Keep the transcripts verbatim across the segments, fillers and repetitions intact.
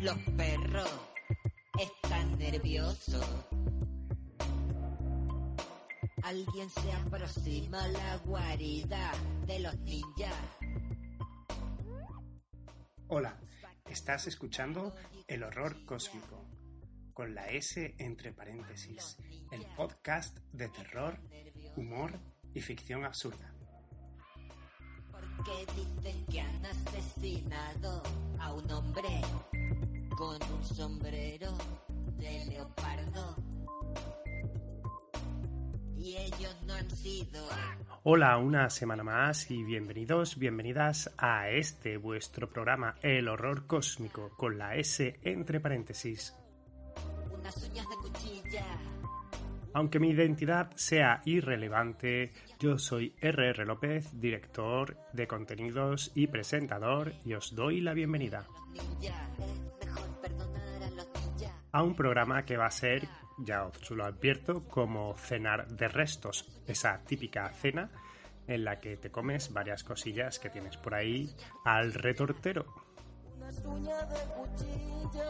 Los perros están nerviosos. Alguien se aproxima a la guarida de los ninjas. Hola, estás escuchando El Horror Cósmico, con la S entre paréntesis, el podcast de terror, humor y ficción absurda. Porque dicen que han asesinado a un hombre con un sombrero de leopardo. Y ellos no han sido. Hola, una semana más y bienvenidos, bienvenidas a este vuestro programa El Horror Cósmico, con la S entre paréntesis. Unas uñas de cuchilla. Aunque mi identidad sea irrelevante, yo soy R R López, director de contenidos y presentador, y os doy la bienvenida a un programa que va a ser, ya os lo advierto, como cenar de restos, esa típica cena en la que te comes varias cosillas que tienes por ahí al retortero. Unas uñas de cuchilla.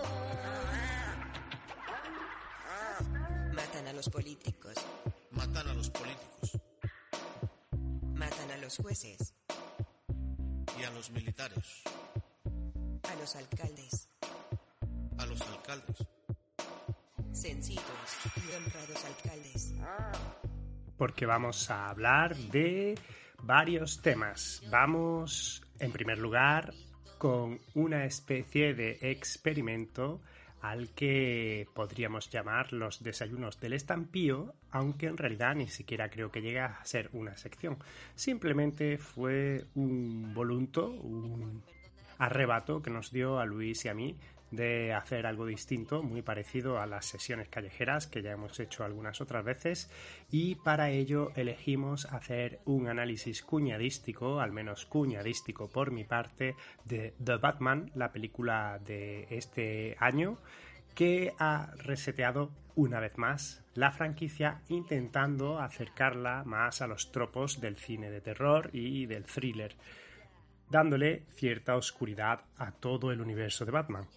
Matan a los políticos. Matan a los políticos. Matan a los jueces. Y a los militares. A los alcaldes. A los alcaldes. Sencillos y honrados alcaldes. Porque vamos a hablar de varios temas. Vamos, en primer lugar, con una especie de experimento al que podríamos llamar los desayunos del estampío, aunque en realidad ni siquiera creo que llegue a ser una sección. Simplemente fue un volunto, un arrebato que nos dio a Luis y a mí de hacer algo distinto, muy parecido a las sesiones callejeras que ya hemos hecho algunas otras veces, y para ello elegimos hacer un análisis cuñadístico, al menos cuñadístico por mi parte, de The Batman, la película de este año, que ha reseteado una vez más la franquicia, intentando acercarla más a los tropos del cine de terror y del thriller, dándole cierta oscuridad a todo el universo de Batman.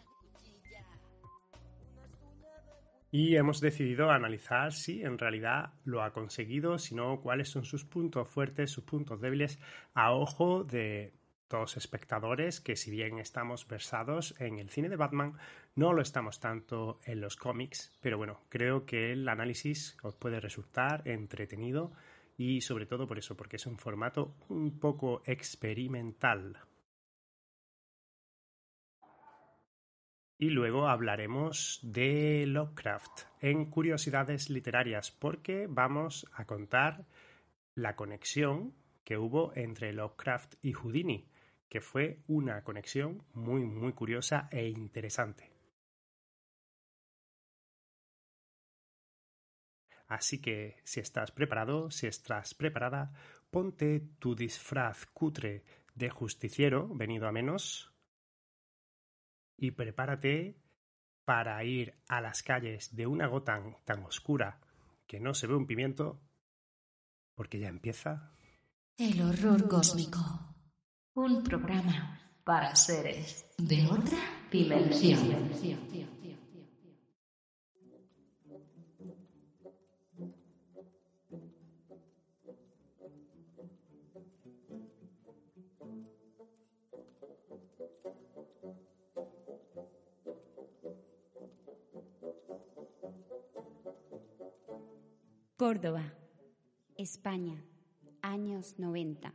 Y hemos decidido analizar si en realidad lo ha conseguido, si no, cuáles son sus puntos fuertes, sus puntos débiles, a ojo de todos espectadores que, si bien estamos versados en el cine de Batman, no lo estamos tanto en los cómics, pero bueno, creo que el análisis os puede resultar entretenido y sobre todo por eso, porque es un formato un poco experimental. Y luego hablaremos de Lovecraft en Curiosidades Literarias, porque vamos a contar la conexión que hubo entre Lovecraft y Houdini, que fue una conexión muy muy curiosa e interesante. Así que si estás preparado, si estás preparada, ponte tu disfraz cutre de justiciero, venido a menos, y prepárate para ir a las calles de una Gotham tan oscura que no se ve un pimiento, porque ya empieza El Horror Cósmico, un programa para seres de otra dimensión. Córdoba, España, años noventa.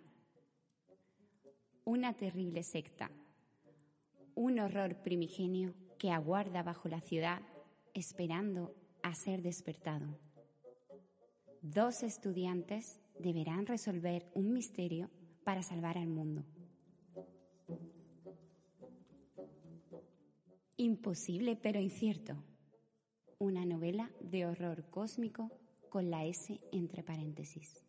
Una terrible secta, un horror primigenio que aguarda bajo la ciudad esperando a ser despertado. Dos estudiantes deberán resolver un misterio para salvar al mundo. Imposible pero incierto. Una novela de horror cósmico con la S entre paréntesis.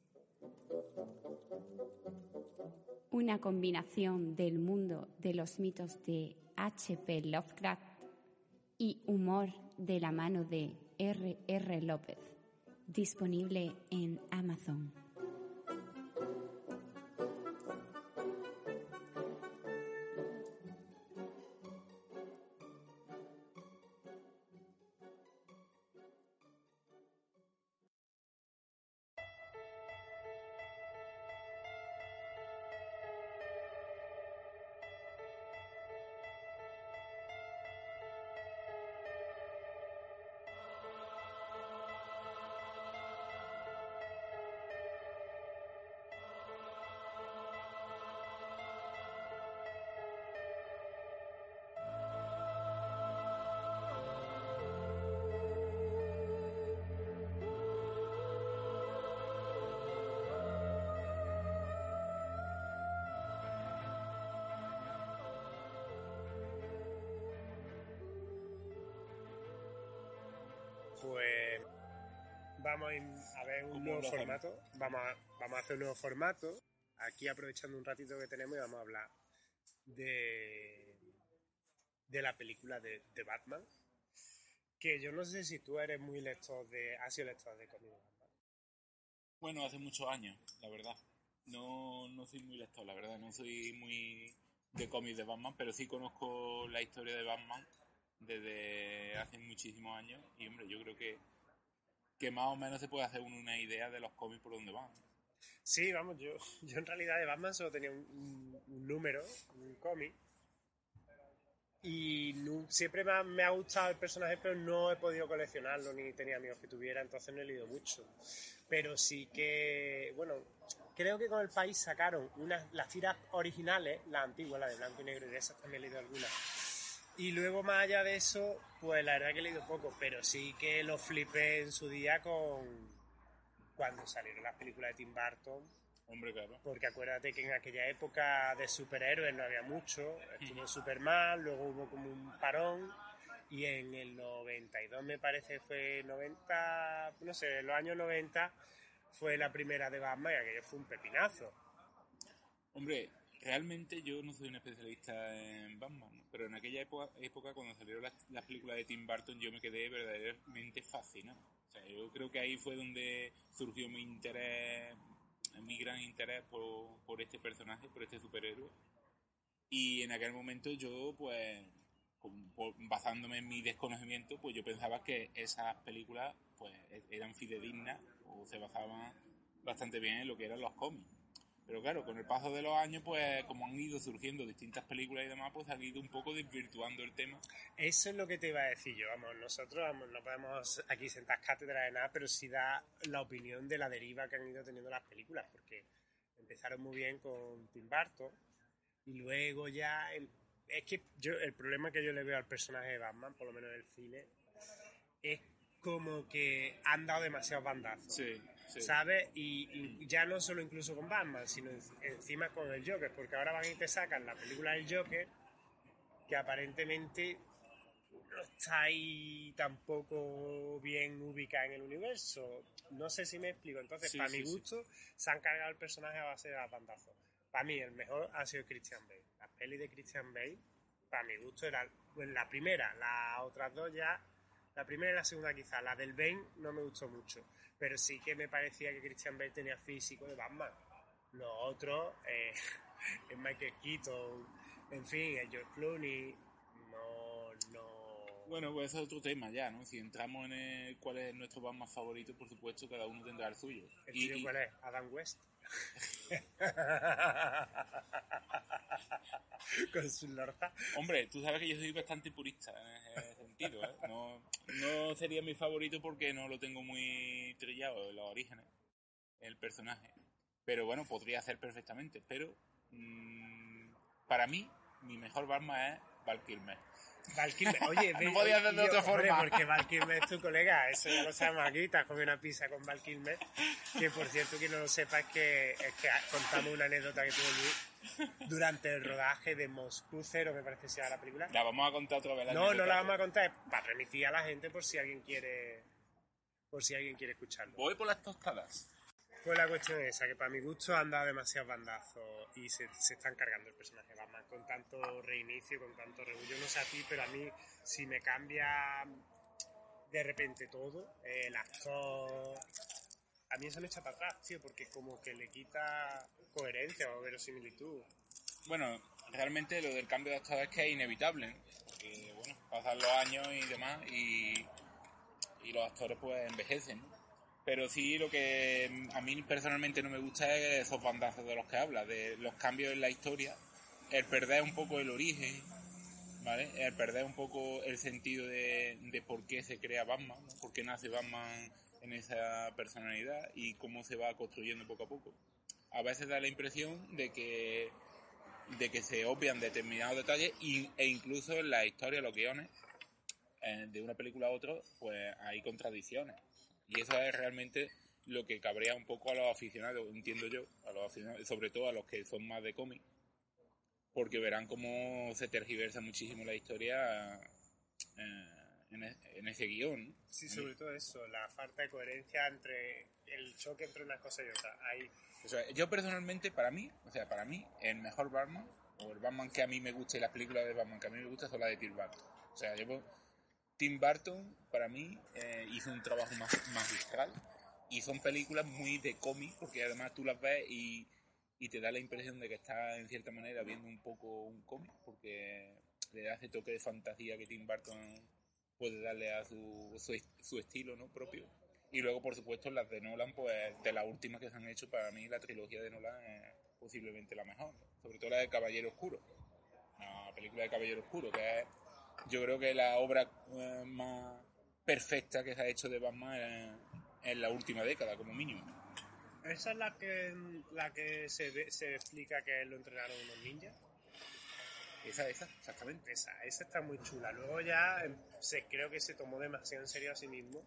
Una combinación del mundo de los mitos de H P Lovecraft y humor de la mano de R R López, disponible en Amazon. pues vamos a, in- a ver un ¿Cómo nuevo lo hacemos? formato. Vamos a, vamos a hacer un nuevo formato. Aquí aprovechando un ratito que tenemos y vamos a hablar de, de la película de, de Batman. Que yo no sé si tú eres muy lector de... Has sido lector de cómics de Batman. Bueno, hace muchos años, la verdad. No, no soy muy lector, la verdad. No soy muy de cómics de Batman, pero sí conozco la historia de Batman desde hace muchísimos años. Y, hombre, yo creo que, que más o menos se puede hacer uno una idea de los cómics por donde van. Sí, vamos, yo, yo en realidad de Batman solo tenía un, un- un número, un cómic. Y nu- siempre me ha, me ha gustado el personaje, pero no he podido coleccionarlo, ni tenía amigos que tuviera, entonces no he leído mucho. Pero sí que, bueno, creo que con el país sacaron unas, las tiras originales, las antiguas, las de blanco y negro, y de esas también he leído algunas. Y luego, más allá de eso, pues la verdad que he leído poco, pero sí que lo flipé en su día con cuando salieron las películas de Tim Burton. Hombre, claro. Porque acuérdate que en aquella época de superhéroes no había mucho, estuvo Superman, luego hubo como un parón, y en el noventa y dos me parece fue noventa, no sé, en los años noventa fue la primera de Batman y aquello fue un pepinazo. Hombre, realmente yo no soy un especialista en Batman, ¿no? Pero en aquella época, época cuando salieron las, las películas de Tim Burton, yo me quedé verdaderamente fascinado. O sea, yo creo que ahí fue donde surgió mi interés, mi gran interés por, por este personaje, por este superhéroe. Y en aquel momento yo, pues, con- por- basándome en mi desconocimiento, pues yo pensaba que esas películas pues eran fidedignas o se basaban bastante bien en lo que eran los cómics. Pero claro, con el paso de los años, pues como han ido surgiendo distintas películas y demás, pues han ido un poco desvirtuando el tema. Eso es lo que te iba a decir yo, vamos, nosotros vamos, no podemos aquí sentar cátedra de nada, pero sí da la opinión de la deriva que han ido teniendo las películas, porque empezaron muy bien con Tim Burton, y luego ya... em- es que yo el problema que yo le veo al personaje de Batman, por lo menos en el cine, es como que han dado demasiados bandazos. Sí, sí. ¿Sabes? Y, y ya no solo incluso con Batman, sino en- encima con el Joker, porque ahora van y te sacan la película del Joker, que aparentemente no está ahí tampoco bien ubicada en el universo. No sé si me explico. Entonces, Sí, para sí, mi sí. gusto, se han cargado el personaje a base de bandazos. Para mí, el mejor ha sido Christian Bale. Las pelis de Christian Bale, para mi gusto, eran pues, la primera, las otras dos ya. La primera y la segunda quizás. La del Bane no me gustó mucho. Pero sí que me parecía que Christian Bale tenía físico de Batman. Los otros, eh, es Michael Keaton, en fin, el George Clooney, no, no... Bueno, pues eso es otro tema ya, ¿no? Si entramos en el, cuál es nuestro Batman favorito, por supuesto, cada uno tendrá el suyo. ¿El Y- tuyo y- cuál es? Adam West. Con su lorza. Hombre, tú sabes que yo soy bastante purista en ese sentido, ¿eh? No, no sería mi favorito porque no lo tengo muy trillado en los orígenes, el personaje. Pero bueno, podría ser perfectamente. Pero mmm, para mí, mi mejor Batman es Val Kilmer. Val Kilmer, oye, No ve- podía hacer de yo, otra hombre, forma. porque Val Kilmer es tu colega, eso ya lo sabemos aquí, te has comido una pizza con Val Kilmer, que por cierto, que no lo sepa, es que, es que contamos una anécdota que tuvo Luis durante el rodaje de Moscú Cero, me parece que se llama la película. La vamos a contar otra vez. No, no anécdota. la vamos a contar, es para remitir a la gente por si alguien quiere, por si alguien quiere escucharlo. Voy por las tostadas. Pues la cuestión es esa, que para mi gusto han dado demasiados bandazos y se, se están cargando el personaje de Batman con tanto reinicio, con tanto revuelo. Yo no sé a ti, pero a mí si me cambia de repente todo, eh, el actor... A mí eso me echa para atrás, tío, porque como que le quita coherencia o verosimilitud. Bueno, realmente lo del cambio de actor es que es inevitable, ¿no? Porque, bueno, pasan los años y demás y, y los actores pues envejecen, ¿no? Pero sí, lo que a mí personalmente no me gusta es esos bandazos de los que habla, de los cambios en la historia, el perder un poco el origen, ¿vale? El perder un poco el sentido de, de por qué se crea Batman, ¿no? Por qué nace Batman en esa personalidad y cómo se va construyendo poco a poco. A veces da la impresión de que de que se obvian determinados detalles y, e incluso en la historia, los guiones, eh, de una película a otra, pues hay contradicciones. Y eso es realmente lo que cabrea un poco a los aficionados, entiendo yo, a los aficionados, sobre todo a los que son más de cómic, porque verán cómo se tergiversa muchísimo la historia eh, en, en en ese guión. Sí, sobre todo eso, la falta de coherencia entre el choque entre una cosa y otra. Ahí. O sea, yo personalmente, para mí, o sea, para mí, el mejor Batman, o el Batman que a mí me gusta y las películas de Batman que a mí me gustan son las de Tim Burton. O sea, yo, Tim Burton, para mí, eh, hizo un trabajo más magistral y son películas muy de cómic, porque además tú las ves y, y te da la impresión de que estás, en cierta manera, viendo un poco un cómic, porque le da ese toque de fantasía que Tim Burton puede darle a su, su, su estilo, ¿no?, propio. Y luego, por supuesto, las de Nolan, pues de las últimas que se han hecho, para mí la trilogía de Nolan es posiblemente la mejor, ¿no? Sobre todo la de Caballero Oscuro, la película de Caballero Oscuro, que es, yo creo que la obra eh, más perfecta que se ha hecho de Batman en, en la última década, como mínimo. ¿Esa es la que la que se, ve, se explica que lo entrenaron unos ninjas? Esa, esa, exactamente. Esa, esa está muy chula. Luego ya se, creo que se tomó demasiado en serio a sí mismo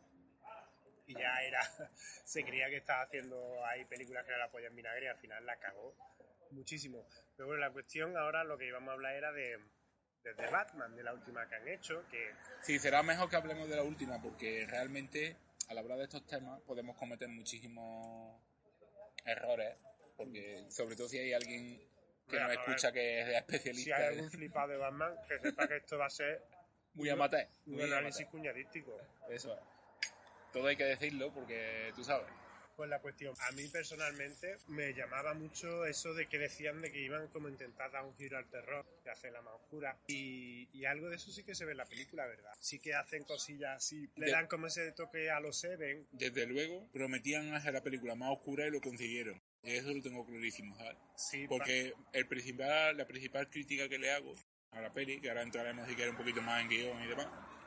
y ya era, se creía que estaba haciendo ahí películas que era la polla en vinagre y al final la cagó muchísimo. Pero bueno, la cuestión ahora, lo que íbamos a hablar era de, de, de Batman, de la última que han hecho, que... Sí, será mejor que hablemos de la última, porque realmente al hablar de estos temas podemos cometer muchísimos errores, porque sobre todo si hay alguien que Mira, nos escucha que es especialista. Si hay algún flipado de Batman, que sepa que esto va a ser muy amateur. Un muy análisis amateur. cuñadístico. Eso es. Todo hay que decirlo porque tú sabes. Pues la cuestión, a mí personalmente me llamaba mucho eso de que decían de que iban como a intentar dar un giro al terror, que hace la más oscura. Y, y algo de eso sí que se ve en la película, ¿verdad? Sí que hacen cosillas así, le De- dan como ese toque a los Seven. Desde luego, prometían hacer la película más oscura y lo consiguieron. Y eso lo tengo clarísimo, ¿sabes? Sí, Porque el principal, la principal crítica que le hago a la peli, que ahora entraremos si quieres un poquito más en guión y demás,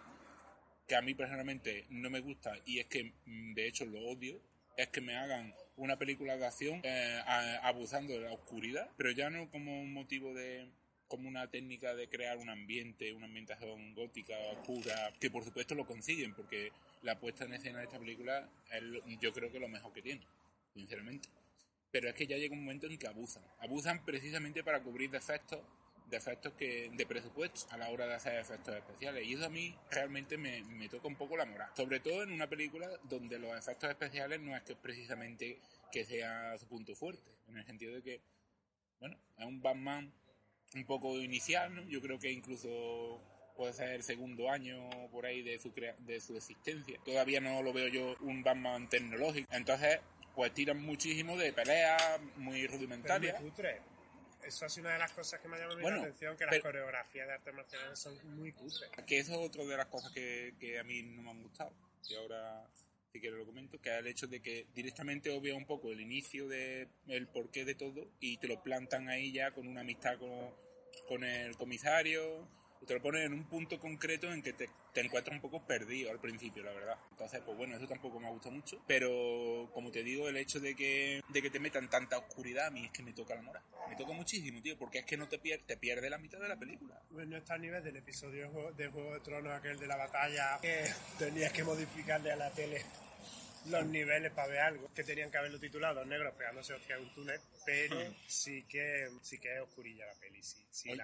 que a mí personalmente no me gusta y es que mm, de hecho lo odio, es que me hagan una película de acción eh, a- abusando de la oscuridad, pero ya no como un motivo de... como una técnica de crear un ambiente, una ambientación gótica, oscura, que por supuesto lo consiguen, porque la puesta en escena de esta película es lo- yo creo que lo mejor que tiene, sinceramente. Pero es que ya llega un momento en que abusan. Abusan precisamente para cubrir defectos, defectos que, de presupuesto a la hora de hacer efectos especiales. Y eso a mí realmente me, me toca un poco la moral. Sobre todo en una película donde los efectos especiales no es que precisamente que sea su punto fuerte. En el sentido de que, bueno, es un Batman un poco inicial, ¿no? Yo creo que incluso puede ser el segundo año por ahí de su, crea- de su existencia. Todavía no lo veo yo un Batman tecnológico. Entonces, pues tiran muchísimo de peleas muy pero rudimentarias. muy cutre. Eso ha sido una de las cosas que me ha llamado Bueno, la atención, que pero- las coreografías de artes marciales son muy cutres. Que eso es otra de las cosas que, que a mí no me han gustado. Y ahora, si quiero lo comento, que es el hecho de que directamente obvia un poco el inicio de el porqué de todo y te lo plantan ahí ya con una amistad con, con el comisario. Y te lo ponen en un punto concreto en que te, te encuentras un poco perdido al principio, la verdad. Entonces, pues bueno, eso tampoco me ha gustado mucho. Pero, como te digo, el hecho de que, de que te metan tanta oscuridad, a mí es que me toca la moral. Me toca muchísimo, tío, porque es que no te pierdes, te pierde la mitad de la película. Pues no está a nivel del episodio de Juego- de Juego de Tronos, aquel de la batalla, que tenías que modificarle a la tele los niveles para ver algo, que tenían que haberlo titulado Dos negros pegándose hostia en un túnel, pero Mm. sí que sí que es oscurilla la peli, sí. Si Oye. la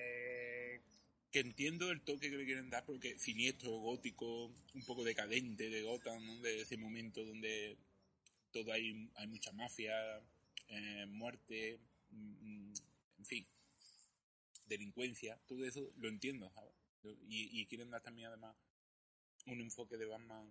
ves... Que entiendo el toque que le quieren dar porque siniestro, gótico, un poco decadente de Gotham, ¿no? De ese momento donde todo hay, hay mucha mafia, eh, muerte, mm, en fin, delincuencia, todo eso lo entiendo, ¿sabes? Y, y quieren dar también además un enfoque de Batman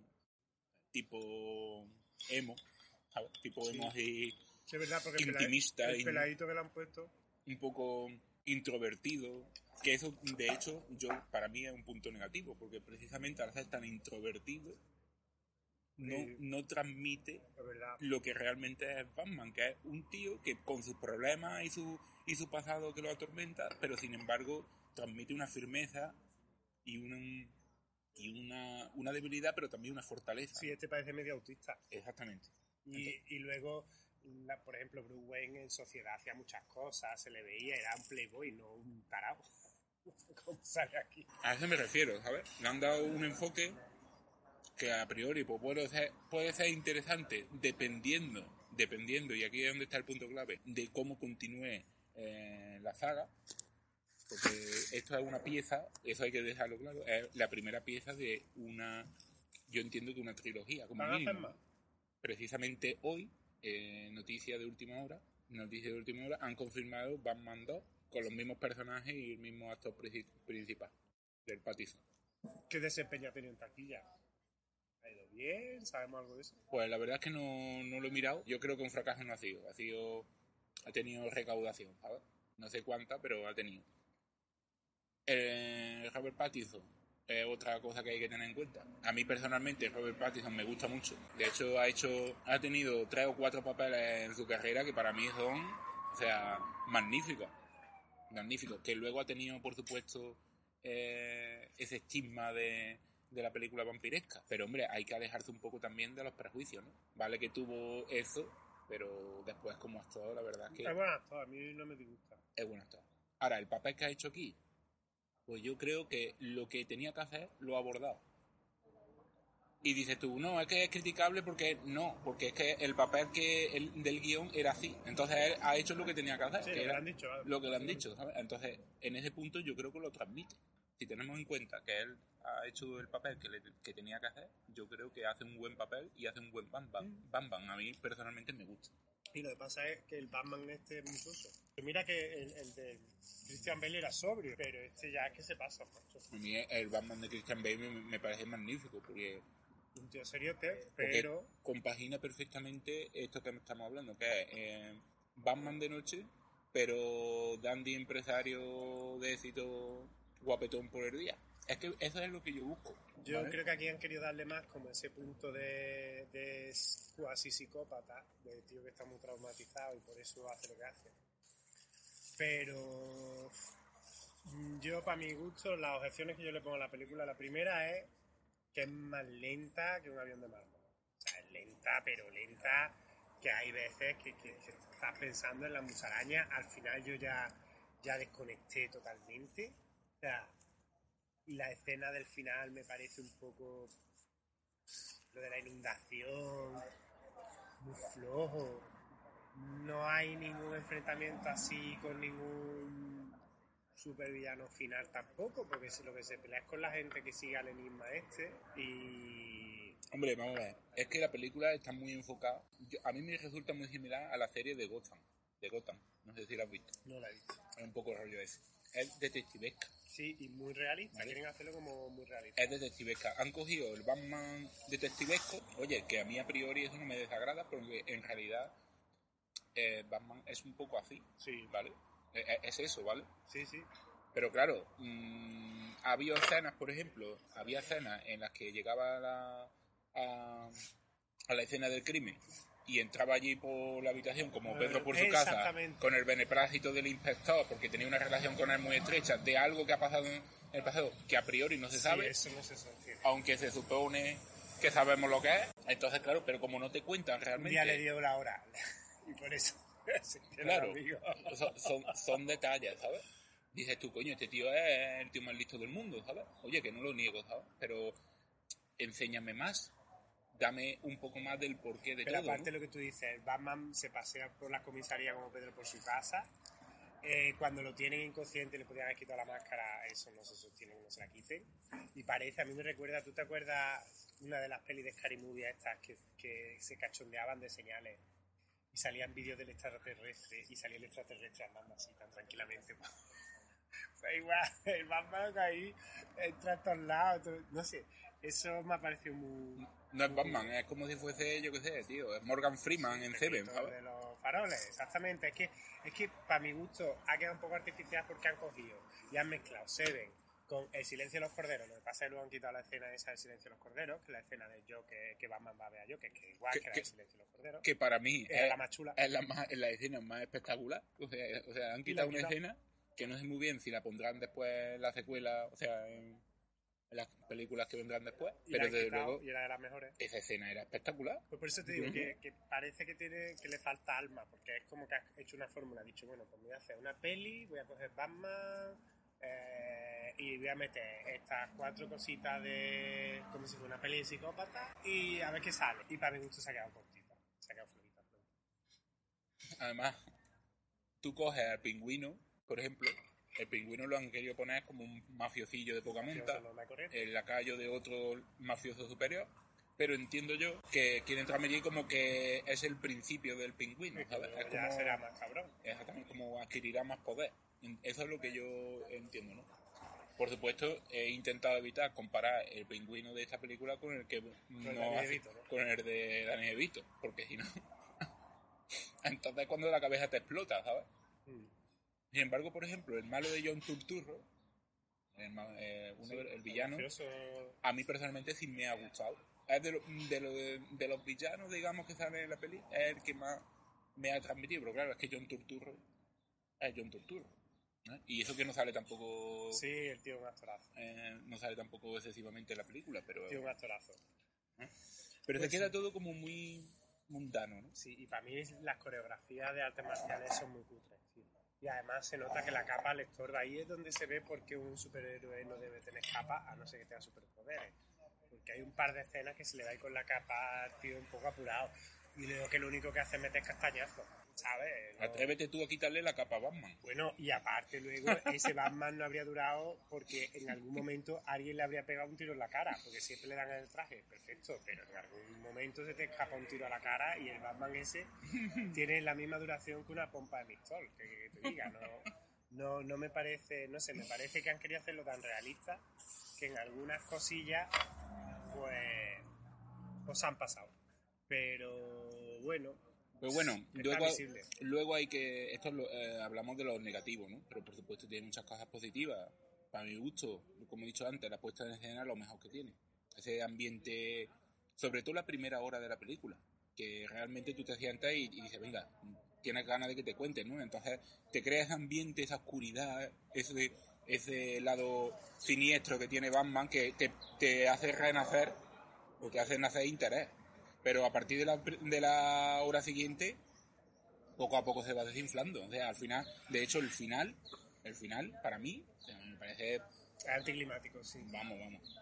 tipo emo, ¿sabes? Tipo Sí. emo así, Sí, es verdad, porque el, pela- Intimista el y- peladito que le han puesto... un poco introvertido, que eso de hecho yo para mí es un punto negativo, porque precisamente al ser tan introvertido no, Sí. no transmite Es verdad. lo que realmente es Batman, que es un tío que con sus problemas y su, y su pasado que lo atormenta, pero sin embargo transmite una firmeza y una, y una, una debilidad, pero también una fortaleza. Sí, este parece medio autista. Exactamente. Y, y luego, la- por ejemplo, Bruce Wayne en sociedad hacía muchas cosas, se le veía, era un playboy, no un tarado. ¿Cómo sale aquí? A eso me refiero, ¿sabes? Le han dado un enfoque que a priori pues, puede, ser, puede ser interesante dependiendo, dependiendo, y aquí es donde está el punto clave, de cómo continúe eh, la saga, Porque esto es una pieza, eso hay que dejarlo claro, es la primera pieza de una, yo entiendo que una trilogía, como ¿Van a mínimo. hacer más? Precisamente hoy, eh, noticia de última hora, noticia de última hora, han confirmado Batman dos con los mismos personajes y el mismo actor princi- principal del Pattinson. ¿Qué desempeño ha tenido en taquilla? ¿Ha ido bien? ¿Sabemos algo de eso? Pues la verdad es que no, no lo he mirado. Yo creo que un fracaso no ha sido. Ha sido, ha tenido recaudación, ¿sabes? No sé cuánta, pero ha tenido. Eh, Robert Pattinson es otra cosa que hay que tener en cuenta. A mí personalmente Robert Pattinson me gusta mucho. De hecho ha hecho, ha tenido tres o cuatro papeles en su carrera que para mí son, o sea, magníficos, magníficos. Que luego ha tenido, por supuesto, eh, ese estigma de, de la película vampiresca. Pero hombre, hay que alejarse un poco también de los prejuicios, ¿no? Vale que tuvo eso, pero después como actor, la verdad es que Es buen actor, a mí no me disgusta. es buen actor. Ahora, el papel que ha hecho aquí, pues yo creo que lo que tenía que hacer lo ha abordado. Y dices tú, no, es que es criticable porque no, porque es que el papel que el, del guión era así. Entonces él ha hecho lo que tenía que hacer. Sí, que lo que era le han dicho. Vale. Lo que le han dicho, ¿sabes? Entonces, en ese punto yo creo que lo transmite. Si tenemos en cuenta que él ha hecho el papel que, le, que tenía que hacer, yo creo que hace un buen papel y hace un buen Bam Bam. Mm. Bam Bam, a mí personalmente me gusta. Y lo que pasa es que el Batman este es muy soso. Mira que el, el de Christian Bale era sobrio, pero este ya es que se pasa, macho. A mí el Batman de Christian Bale me, me parece magnífico, porque Un tío seriote, Porque pero... compagina perfectamente esto que estamos hablando, que es eh, Batman de noche, pero dandy empresario de éxito guapetón por el día. Es que eso es lo que yo busco. Yo ¿vale? creo que aquí han querido darle más como ese punto de, de cuasi psicópata, de tío que está muy traumatizado y por eso hace lo que hace. Pero yo, para mi gusto, las objeciones que yo le pongo a la película, la primera es que es más lenta que un avión de mármol. O sea, es lenta, pero lenta, que hay veces que, que, que estás pensando en la musaraña. Al final yo ya, ya desconecté totalmente. O sea, la escena del final me parece un poco lo de la inundación, muy flojo. No hay ningún enfrentamiento así con ningún supervillano final tampoco, porque lo que se pelea es con la gente que sigue al enigma este. Y Hombre, vamos a ver, es que la película está muy enfocada. Yo, a mí me resulta muy similar a la serie de Gotham, de Gotham, no sé si la has visto. no la he visto. Es un poco el rollo ese. Es detectivesca. Sí, y muy realista, Vale. quieren hacerlo como muy realista. Es detectivesca. Han cogido el Batman detectivesco, oye, que a mí a priori eso no me desagrada, porque en realidad eh, Batman es un poco así, Sí, ¿vale? Es, es eso, ¿vale? sí, sí. Pero claro, mmm, había escenas, por ejemplo, había escenas en las que llegaba a la, a, a la escena del crimen y entraba allí por la habitación como Pedro por su casa, Exactamente. con el beneplácito del inspector, porque tenía una relación con él muy estrecha, de algo que ha pasado en el pasado, que a priori no se sabe, Sí, eso no se sostiene. aunque se supone que sabemos lo que es. Entonces, claro, pero como no te cuentan Un realmente... día le dio la hora y por eso se quedó Claro, amigo. son, son, son detalles, ¿sabes? Dices tú, coño, este tío es el tío más listo del mundo, ¿sabes? Oye, que no lo niego, ¿sabes? Pero enséñame más, dame un poco más del porqué de Pero todo, aparte ¿no? lo que tú dices, Batman se pasea por la comisaría como Pedro por su casa. Eh, cuando lo tienen inconsciente y le podían haber quitado la máscara, eso no se sostiene que no se la quiten. Y parece, a mí me recuerda, ¿tú te acuerdas una de las pelis de Scary Movie estas que, que se cachondeaban de señales? Y salían vídeos del extraterrestre y salía el extraterrestre andando así tan tranquilamente. Fue igual, el Batman ahí entra a todos lados, todo- no sé, eso me ha parecido muy... No es Batman, es como si fuese, yo qué sé, tío, es Morgan Freeman en Seven, Lo ¿sabes? de los faroles, exactamente. Es que, es que para mi gusto ha quedado un poco artificial porque han cogido y han mezclado Seven con El silencio de los corderos. Lo que pasa es que luego han quitado la escena esa del silencio de los corderos, que es la escena de Joker, que Batman va a ver a Joker, que igual Que- que, era que- El silencio de los corderos. Que para mí Era es la más chula. es la, más, es la escena más espectacular. O sea, o sea han Y la quitado han una quitado. escena que no sé muy bien si la pondrán después en la secuela, o sea, en, en las películas que vendrán después, Y la pero han desde quitado, luego y era de las mejores. esa escena era espectacular. Pues por eso te digo Ujú. que, que parece que tiene que le falta alma, porque es como que has hecho una fórmula, has dicho, bueno, pues voy a hacer una peli, voy a coger Batman eh, y voy a meter estas cuatro cositas de como si fuera una peli de psicópata y a ver qué sale. Y para mi gusto se ha quedado cortita, se ha quedado flojita. Además, tú coges al Pingüino, por ejemplo, el Pingüino lo han querido poner como un mafiocillo de poca monta, el lacayo de otro mafioso superior, pero entiendo yo que quieren transmitir como que es el principio del Pingüino, ¿sabes? Es Ya como, será más cabrón. exactamente, como adquirirá más poder. Eso es lo que yo entiendo, ¿no? Por supuesto, he intentado evitar comparar el Pingüino de esta película con el que no Dani hace- DeVito, ¿no? con el de Danny DeVito, porque si no entonces es cuando la cabeza te explota, ¿sabes? Mm. Sin embargo, por ejemplo, el malo de John Turturro, el, ma- eh, uno de- el villano, Mafioso. a mí personalmente sí me ha gustado. Es de, lo- de, lo- de, de los villanos, digamos, que salen en la peli, es el que más me ha transmitido, pero claro, es que John Turturro es John Turturro, ¿no? Y eso que no sale tampoco Sí, el tío es un actorazo. eh, no sale tampoco excesivamente en la película, pero El tío es un actorazo. pero Pues se queda sí. todo como muy mundano, ¿no? Sí, y para mí las coreografías de artes marciales son muy cutres, tío. Y además se nota que la capa le estorba. Ahí es donde se ve por qué un superhéroe no debe tener capa, a no ser que tenga superpoderes. Porque hay un par de escenas que se le va a ir con la capa al tío un poco apurado. Y luego que lo único que hace es meter castañazos, ¿sabes? No- Atrévete tú a quitarle la capa a Batman. Bueno, y aparte luego ese Batman no habría durado porque en algún momento alguien le habría pegado un tiro en la cara, porque siempre le dan el traje, perfecto, pero en algún momento se te escapa un tiro a la cara y el Batman ese tiene la misma duración que una pompa de pistol, que, que te diga, no, no, no me parece, no sé, me parece que han querido hacerlo tan realista que en algunas cosillas pues, pues han pasado, pero bueno. Pero bueno, Está luego, visible. luego hay que... Esto lo- eh, hablamos de los negativos, ¿no? Pero por supuesto tiene muchas cosas positivas. Para mi gusto, como he dicho antes, la puesta en escena es lo mejor que tiene. Ese ambiente, sobre todo la primera hora de la película, que realmente tú te sientas y, y dices, venga, tienes ganas de que te cuenten, ¿no? Entonces te crea ese ambiente, esa oscuridad, ese, ese lado siniestro que tiene Batman que te, te hace renacer o te hace nacer interés. Pero a partir de la, de la hora siguiente, poco a poco se va desinflando. O sea, al final, de hecho, el final, el final, para mí, o sea, me parece, Es anticlimático, sí. vamos, vamos.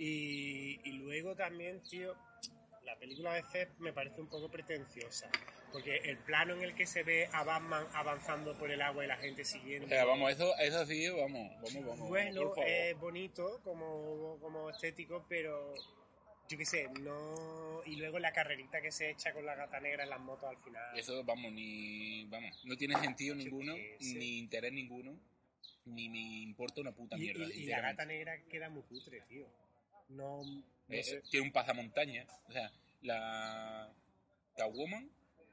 Y, y luego también, tío, la película a veces me parece un poco pretenciosa. Porque el plano en el que se ve a Batman avanzando por el agua y la gente siguiendo. O sea, vamos, eso, eso sí, vamos, vamos, vamos. Bueno, por favor. es bonito como, como estético, pero yo qué sé, no. Y luego la carrerita que se echa con la gata negra en las motos al final. Eso, vamos, ni, vamos, no tiene sentido ninguno, que sí. ni interés ninguno, ni me importa una puta Y, mierda. y- y la sinceramente. gata negra queda muy cutre, tío. No, no Eh, sé. eh, tiene un pasamontaña, o sea, la Catwoman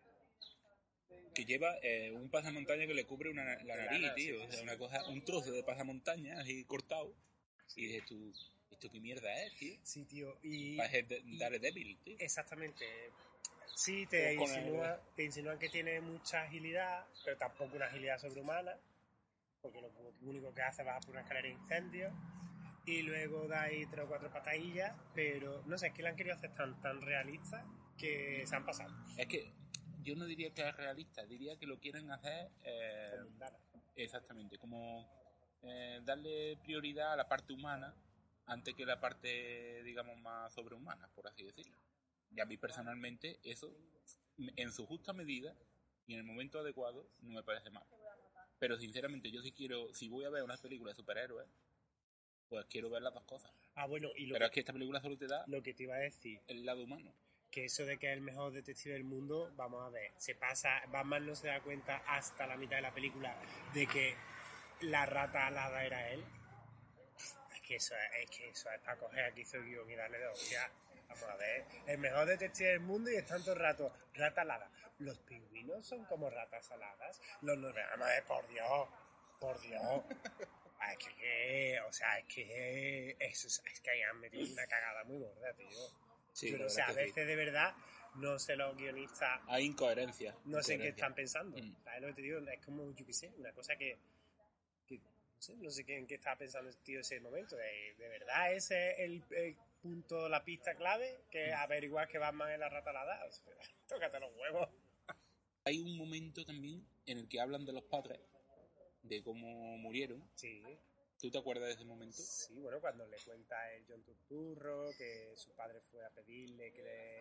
que lleva eh, un pasamontaña que le cubre una, la La nariz, nariz, tío, sí, o sea, sí. una cosa, un trozo de pasamontaña así cortado, y dices tú, ¿esto qué mierda es, tío? Sí, tío. Y, Parece de- y- Daredevil, tío. Exactamente. Sí, te, Con el- insinúa, te insinúan que tiene mucha agilidad, pero tampoco una agilidad sobrehumana, porque lo único que hace es bajar por una escalera de incendio y luego da ahí tres o cuatro patadillas, pero no sé, es que la han querido hacer tan, tan realista que se han pasado. Es que yo no diría que es realista, diría que lo quieren hacer eh, Con mundana. exactamente, como eh, darle prioridad a la parte humana antes que la parte, digamos, más sobrehumana, por así decirlo. Y a mí personalmente eso, en su justa medida y en el momento adecuado, no me parece mal. Pero sinceramente yo si quiero, si voy a ver una película de superhéroes, pues quiero ver las dos cosas. Ah, bueno, y lo, Pero es que, que esta película solo te da lo que te iba a decir, el lado humano. que eso de que es el mejor detective del mundo, vamos a ver, se pasa, Batman no se da cuenta hasta la mitad de la película de que la rata alada era él. Es que eso es, es que eso es para coger aquí su guión y darle de hostia. Vamos a ver, el mejor detective del mundo y es tanto rato, rata alada. Los pingüinos son como ratas aladas. Los no, vamos a ver, por Dios, por Dios. Es que, que, o sea, es que eso es, es que ahí han metido una cagada muy gorda, tío. Sí, Yo la no sé, a verdad que sí. veces de verdad, no sé los guionistas, Hay incoherencia. no sé en qué incoherencia. están pensando. Mm. ¿Sabes lo que te digo? Es como, yo qué sé, una cosa que, que no sé, no sé qué, en qué estaba pensando el tío en ese momento. De, de verdad, ese es el, el punto, la pista clave, que es averiguar que Batman es la rata alada. O sea, tócate los huevos. Hay un momento también en el que hablan de los padres, de cómo murieron. Sí, ¿Tú te acuerdas de ese momento? sí, bueno, cuando le cuenta el John Turturro que su padre fue a pedirle que le,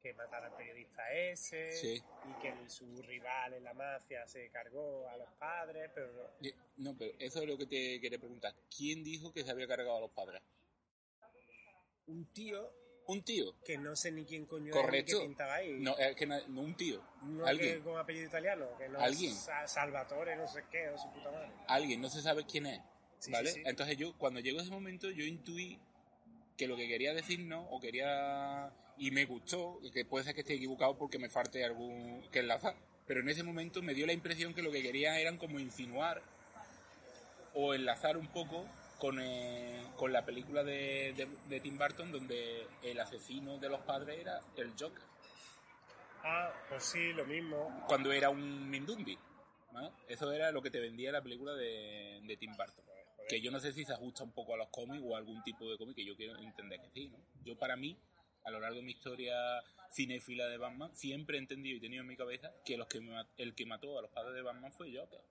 que matara al periodista ese, Sí. y que el- su rival en la mafia se cargó a los padres, pero no- Eh, No, pero eso es lo que te quería preguntar. ¿Quién dijo que se había cargado a los padres? un tío Un tío. que no sé ni quién coño es ni Correcto. qué pintaba ahí. No, es que na- no un tío. Uno Alguien. que con apellido italiano, que no Alguien. es Sa- Salvatore, no sé qué, o su puta madre. Alguien, no se sabe quién es. Sí, ¿Vale? sí, sí. Entonces yo, cuando llegó ese momento, yo intuí que lo que quería decirnos, o quería... Y me gustó, que puede ser que esté equivocado porque me falte algún que enlazar. Pero en ese momento me dio la impresión que lo que quería eran como insinuar o enlazar un poco con, eh, con la película de, de, de Tim Burton, donde el asesino de los padres era el Joker, Ah, pues sí, lo mismo. cuando era un Mindundi, ¿no? Eso era lo que te vendía la película de, de Tim Burton. Joder. Que yo no sé si se ajusta un poco a los cómics o a algún tipo de cómic, que yo quiero entender que sí, ¿no? Yo, para mí, a lo largo de mi historia cinéfila de Batman, siempre he entendido y tenido en mi cabeza que, los que me ma- el que mató a los padres de Batman fue Joker.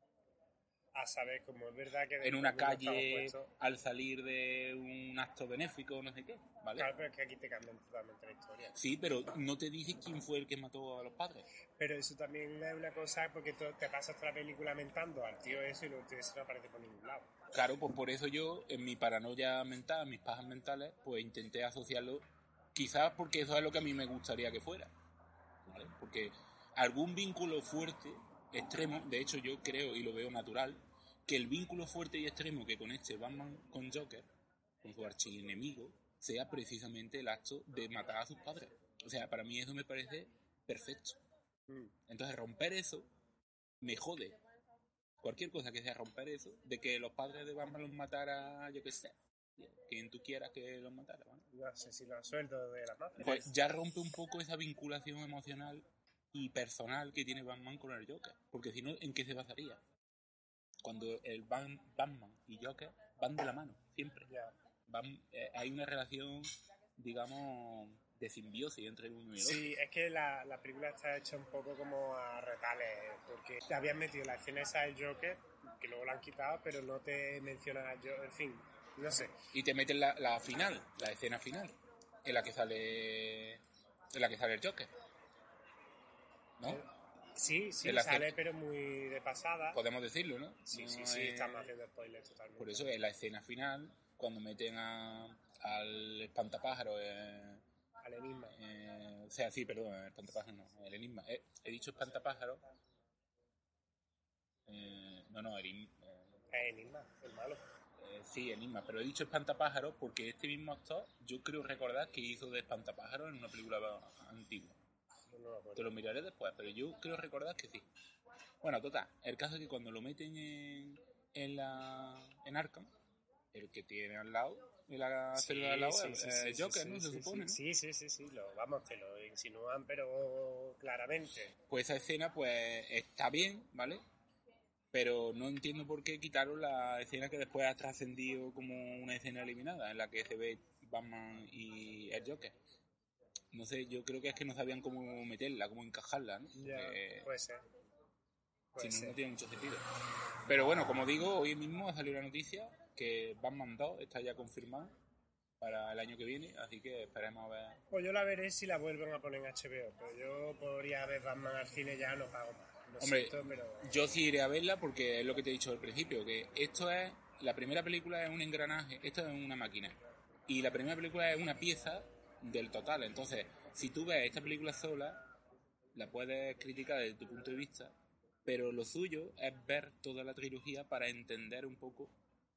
A saber, como es verdad que... En una dentro del mundo calle, estamos puestos- al salir de un acto benéfico, no sé qué, ¿vale? Claro, pero es que aquí te cambian totalmente la historia. Sí, pero no te dije quién fue el que mató a los padres. Pero eso también es una cosa, porque tú te pasas toda la película lamentando al tío eso y luego el tío ese no aparece por ningún lado. Claro, pues por eso yo, en mi paranoia mental, en mis pajas mentales, pues intenté asociarlo, quizás porque eso es lo que a mí me gustaría que fuera, ¿vale? Porque algún vínculo fuerte, extremo, de hecho yo creo y lo veo natural, que el vínculo fuerte y extremo que conecte Batman con Joker, con su archienemigo, sea precisamente el acto de matar a sus padres. O sea, para mí eso me parece perfecto. Mm. Entonces romper eso me jode. Cualquier cosa que sea romper eso, de que los padres de Batman los matara, yo qué sé, quien tú quieras que los matara, ¿vale? No sé si los sueldos de la mafia. Pues ya rompe un poco esa vinculación emocional y personal que tiene Batman con el Joker. Porque si no, ¿en qué se basaría? Cuando el Ban- Batman y Joker van de la mano, siempre. Ya. Van, eh, hay una relación, digamos, de simbiosis entre el uno y el otro. Sí, es que la, la película está hecha un poco como a retales, porque te habían metido la escena esa del Joker, que luego la han quitado, pero no te mencionan al Joker, en fin, no sé. Y te meten la, la final, la escena final, en la que sale en la que sale el Joker, ¿no? Sí, sí, En la sale, escena- pero muy de pasada. Podemos decirlo, ¿no? Sí, No sí, sí, es- estamos haciendo spoilers totalmente. Por eso es la escena final, cuando meten a, al espantapájaro, eh, Al enigma. eh, o sea, sí, perdón, el espantapájaro no, el enigma. Eh, he dicho espantapájaro, eh, no, no, el, en- eh, Es enigma, el malo. Eh, sí, Enigma, pero he dicho espantapájaros porque este mismo actor, yo creo recordar que hizo de espantapájaros en una película antigua. No, no me acuerdo. Te lo miraré después, pero yo creo recordar que sí. Bueno, total, el caso es que cuando lo meten en, en la en Arkham, el que tiene al lado, en la Sí, celda al lado, sí, el sí, eh, sí, Joker, sí, ¿no? sí, Se supone, ¿no? Sí, sí, sí, sí, lo, vamos, te lo insinúan, pero claramente. Pues esa escena, pues, está bien, ¿vale? Pero no entiendo por qué quitaron la escena que después ha trascendido como una escena eliminada, en la que se ve Batman y el Joker. No sé, yo creo que es que no sabían cómo meterla, cómo encajarla, ¿no? Ya, Porque puede ser. Puede si no, ser. no tiene mucho sentido. Pero bueno, como digo, hoy mismo ha salido la noticia que Batman dos está ya confirmado para el año que viene, así que esperemos a ver. Pues yo la veré si la vuelven a poner en H B O, pero yo podría ver Batman al cine ya, no pago más. Lo Hombre, siento, pero... yo sí iré a verla porque es lo que te he dicho al principio, que esto es, la primera película es un engranaje, esto es una máquina, y la primera película es una pieza del total. Entonces, si tú ves esta película sola, la puedes criticar desde tu punto de vista, pero lo suyo es ver toda la trilogía para entender un poco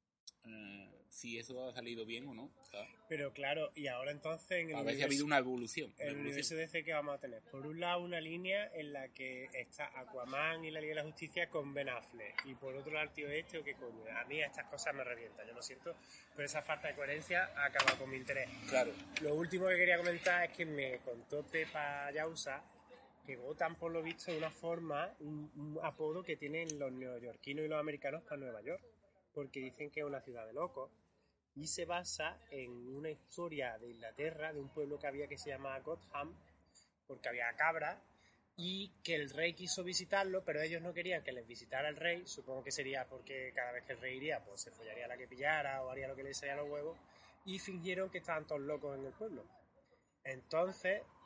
eh, si eso ha salido bien o no, ¿sabes? Pero claro, y ahora entonces en el A ver si universo, ha habido una evolución. una el evolución. universo D C que vamos a tener. Por un lado, una línea en la que está Aquaman y la Liga de la Justicia con Ben Affleck. Y por otro lado, el tío este, o qué coño. A mí estas cosas me revientan, yo lo siento. Pero esa falta de coherencia acaba con mi interés. Claro. Lo último que quería comentar es que me contó Pepa Yausa que Gotham, por lo visto, es una forma, un, un apodo que tienen los neoyorquinos y los americanos para Nueva York. Porque dicen que es una ciudad de locos. Y se basa en una historia de Inglaterra, de un pueblo que había que se llamaba Gotham, porque había cabras, y que el rey quiso visitarlo, pero ellos no querían que les visitara el rey, supongo que sería porque cada vez que el rey iría, pues se follaría a la que pillara o haría lo que le salía a los huevos, y fingieron que estaban todos locos en el pueblo. Entonces,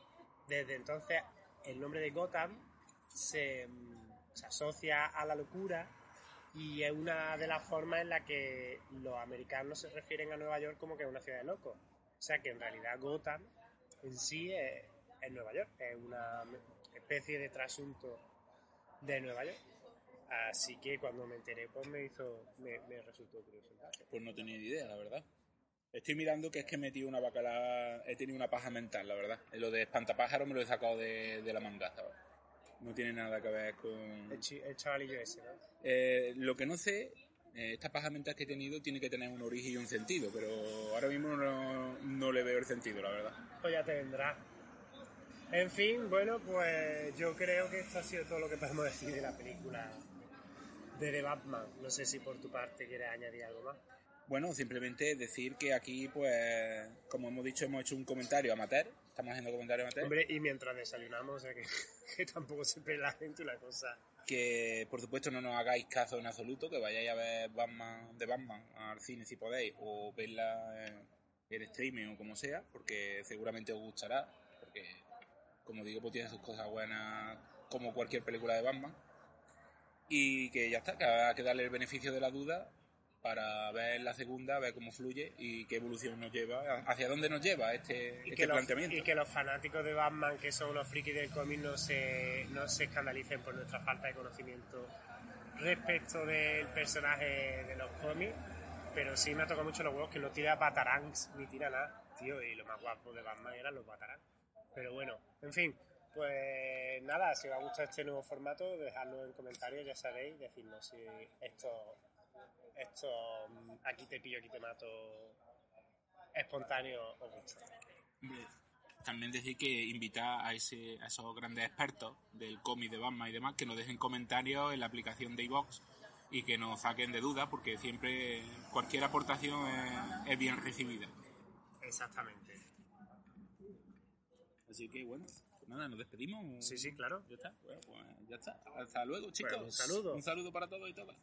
desde entonces el nombre de Gotham se, se asocia a la locura y es una de las formas en las que los americanos se refieren a Nueva York como que es una ciudad de locos. O sea que en realidad Gotham en sí es, es Nueva York, es una especie de trasunto de Nueva York. Así que cuando me enteré, pues me hizo, me, me resultó curioso. Pues no tenía ni idea, la verdad. Estoy mirando que es que he metido una bacalá, he tenido una paja mental, la verdad. Lo de espantapájaros me lo he sacado de, de la manga, ¿sabes? No tiene nada que ver con... El, chi, el chavalillo ese, ¿no? Eh, lo que no sé, eh, esta paja mental que he tenido tiene que tener un origen y un sentido, pero ahora mismo no, no le veo el sentido, la verdad. Pues ya te vendrá. En fin, bueno, pues yo creo que esto ha sido todo lo que podemos decir de la película de The Batman. No sé si por tu parte quieres añadir algo más. Bueno, simplemente decir que aquí, pues, como hemos dicho, hemos hecho un comentario amateur. Estamos haciendo comentario amateur. Hombre, y mientras desayunamos, o sea que, que tampoco siempre la gente una cosa. Que, por supuesto, no nos hagáis caso en absoluto, que vayáis a ver Batman de Batman al cine si podéis, o verla en, en streaming o como sea, porque seguramente os gustará, porque, como digo, pues tiene sus cosas buenas como cualquier película de Batman. Y que ya está, que hay que darle el beneficio de la duda para ver la segunda, ver cómo fluye y qué evolución nos lleva, hacia dónde nos lleva este, y este los, planteamiento. Y que los fanáticos de Batman, que son unos frikis del cómic, no se, no se escandalicen por nuestra falta de conocimiento respecto del personaje de los cómics, pero sí me ha tocado mucho los huevos que no tira batarangs ni tira nada, tío, y lo más guapo de Batman eran los batarangs. Pero bueno, en fin, pues nada, si os ha gustado este nuevo formato, dejadlo en comentarios, ya sabéis, decirnos si esto... esto aquí te pillo, aquí te mato espontáneo os gusta. También decir que invitar a, ese, a esos grandes expertos del cómic de Batman y demás que nos dejen comentarios en la aplicación de iVoox y que nos saquen de dudas, porque siempre cualquier aportación es, es bien recibida. Exactamente. Así que bueno, pues nada, nos despedimos. Sí, sí, claro. Ya está, bueno, pues ya está. Hasta luego, chicos. Bueno, un saludo. Un saludo para todos y todas.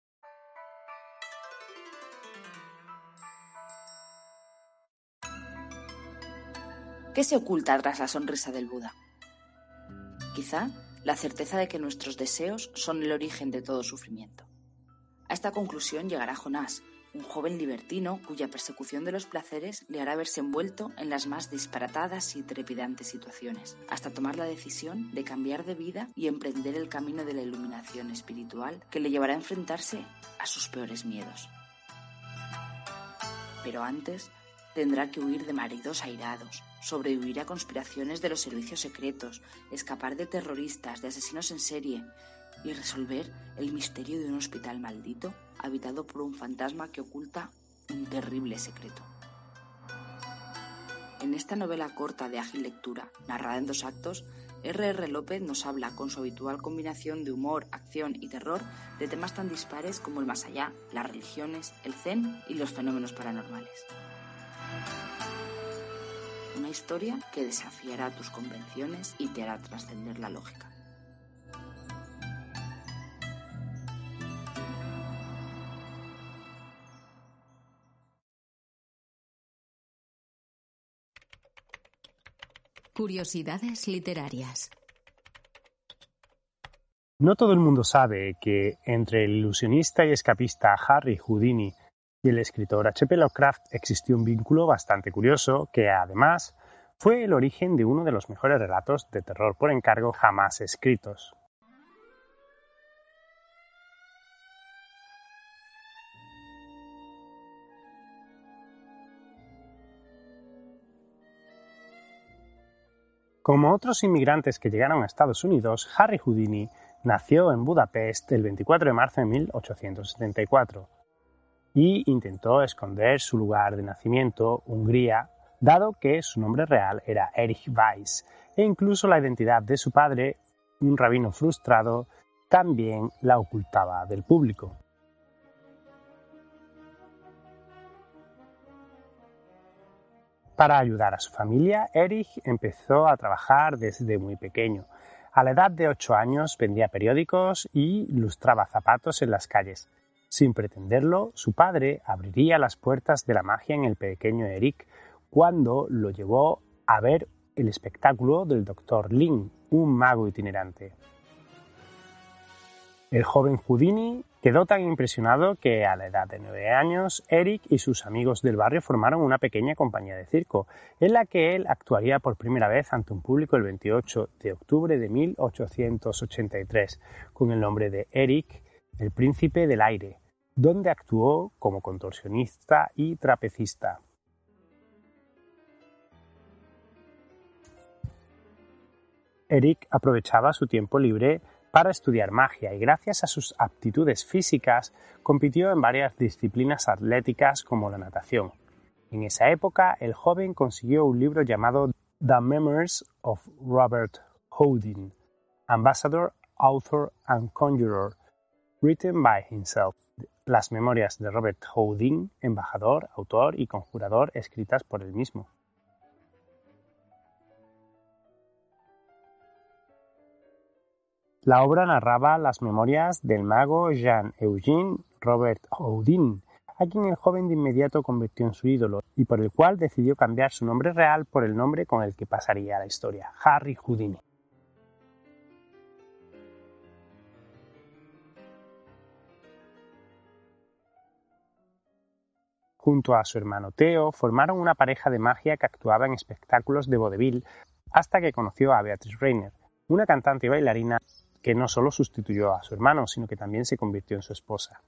¿Qué se oculta tras la sonrisa del Buda? Quizá la certeza de que nuestros deseos son el origen de todo sufrimiento. A esta conclusión llegará Jonás, un joven libertino cuya persecución de los placeres le hará verse envuelto en las más disparatadas y trepidantes situaciones, hasta tomar la decisión de cambiar de vida y emprender el camino de la iluminación espiritual que le llevará a enfrentarse a sus peores miedos. Pero antes tendrá que huir de maridos airados, sobrevivir a conspiraciones de los servicios secretos, escapar de terroristas, de asesinos en serie y resolver el misterio de un hospital maldito habitado por un fantasma que oculta un terrible secreto. En esta novela corta de ágil lectura, narrada en dos actos, erre erre López nos habla con su habitual combinación de humor, acción y terror de temas tan dispares como el más allá, las religiones, el zen y los fenómenos paranormales. Una historia que desafiará tus convenciones y te hará trascender la lógica. Curiosidades literarias. No todo el mundo sabe que entre el ilusionista y escapista Harry Houdini y el escritor hache pe Lovecraft existió un vínculo bastante curioso que, además, fue el origen de uno de los mejores relatos de terror por encargo jamás escritos. Como otros inmigrantes que llegaron a Estados Unidos, Harry Houdini nació en Budapest el veinticuatro de marzo de mil ochocientos setenta y cuatro y intentó esconder su lugar de nacimiento, Hungría, dado que su nombre real era Erich Weiss, e incluso la identidad de su padre, un rabino frustrado, también la ocultaba del público. Para ayudar a su familia, Erich empezó a trabajar desde muy pequeño. A la edad de ocho años vendía periódicos y lustraba zapatos en las calles. Sin pretenderlo, su padre abriría las puertas de la magia en el pequeño Erich cuando lo llevó a ver el espectáculo del doctor Lin, un mago itinerante. El joven Houdini quedó tan impresionado que a la edad de nueve años, Eric y sus amigos del barrio formaron una pequeña compañía de circo, en la que él actuaría por primera vez ante un público el veintiocho de octubre de mil ochocientos ochenta y tres, con el nombre de Eric, el príncipe del aire, donde actuó como contorsionista y trapecista. Eric aprovechaba su tiempo libre para estudiar magia y gracias a sus aptitudes físicas compitió en varias disciplinas atléticas como la natación. En esa época, el joven consiguió un libro llamado The Memoirs of Robert Houdin, Ambassador, Author and Conjurer, written by himself. Las memorias de Robert Houdin, embajador, autor y conjurador, escritas por él mismo. La obra narraba las memorias del mago Jean-Eugène Robert Houdin, a quien el joven de inmediato convirtió en su ídolo y por el cual decidió cambiar su nombre real por el nombre con el que pasaría a la historia, Harry Houdini. Junto a su hermano Theo, formaron una pareja de magia que actuaba en espectáculos de vodevil hasta que conoció a Beatrice Reiner, una cantante y bailarina que no solo sustituyó a su hermano, sino que también se convirtió en su esposa.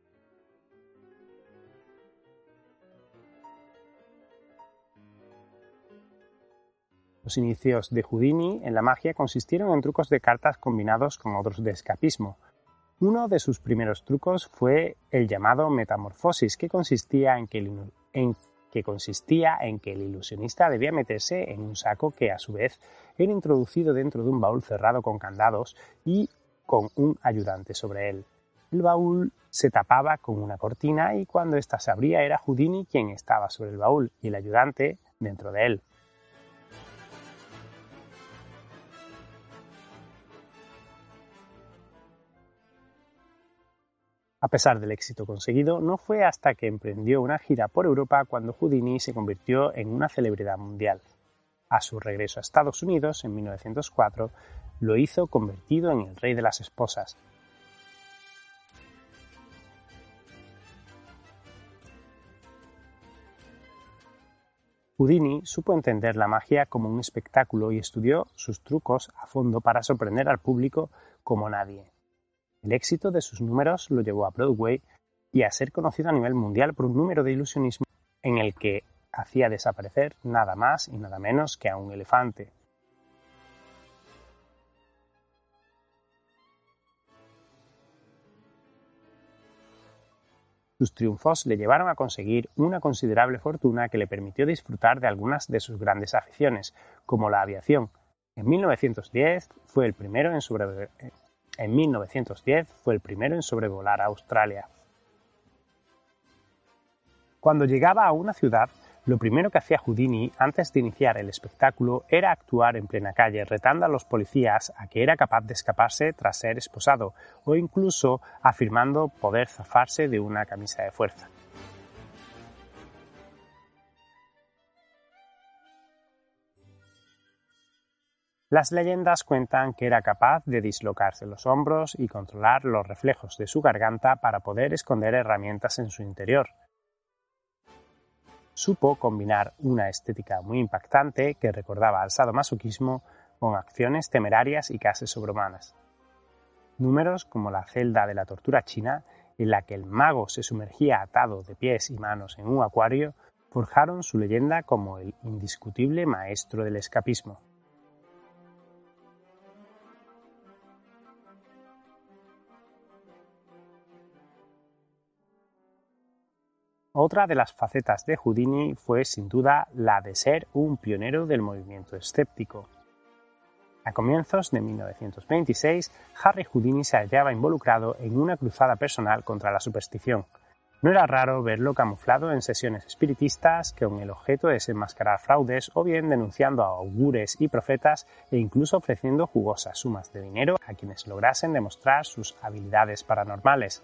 Los inicios de Houdini en la magia consistieron en trucos de cartas combinados con otros de escapismo. Uno de sus primeros trucos fue el llamado metamorfosis, que consistía en que el, en, que consistía en que el ilusionista debía meterse en un saco que a su vez era introducido dentro de un baúl cerrado con candados y con un ayudante sobre él. El baúl se tapaba con una cortina y cuando ésta se abría era Houdini quien estaba sobre el baúl y el ayudante dentro de él. A pesar del éxito conseguido, no fue hasta que emprendió una gira por Europa cuando Houdini se convirtió en una celebridad mundial. A su regreso a Estados Unidos en mil novecientos cuatro, lo hizo convertido en el rey de las esposas. Houdini supo entender la magia como un espectáculo y estudió sus trucos a fondo para sorprender al público como nadie. El éxito de sus números lo llevó a Broadway y a ser conocido a nivel mundial por un número de ilusionismo en el que hacía desaparecer nada más y nada menos que a un elefante. Sus triunfos le llevaron a conseguir una considerable fortuna que le permitió disfrutar de algunas de sus grandes aficiones, como la aviación. En mil novecientos diez fue el primero en sobrevolar En mil novecientos diez fue el primero en sobrevolar a Australia. Cuando llegaba a una ciudad, lo primero que hacía Houdini antes de iniciar el espectáculo era actuar en plena calle, retando a los policías a que era capaz de escaparse tras ser esposado, o incluso afirmando poder zafarse de una camisa de fuerza. Las leyendas cuentan que era capaz de dislocarse los hombros y controlar los reflejos de su garganta para poder esconder herramientas en su interior. Supo combinar una estética muy impactante que recordaba al sadomasoquismo con acciones temerarias y casi sobrehumanas. Números como la celda de la tortura china, en la que el mago se sumergía atado de pies y manos en un acuario, forjaron su leyenda como el indiscutible maestro del escapismo. Otra de las facetas de Houdini fue sin duda la de ser un pionero del movimiento escéptico. A comienzos de mil novecientos veintiséis, Harry Houdini se hallaba involucrado en una cruzada personal contra la superstición. No era raro verlo camuflado en sesiones espiritistas con el objeto de desenmascarar fraudes o bien denunciando a augures y profetas e incluso ofreciendo jugosas sumas de dinero a quienes lograsen demostrar sus habilidades paranormales.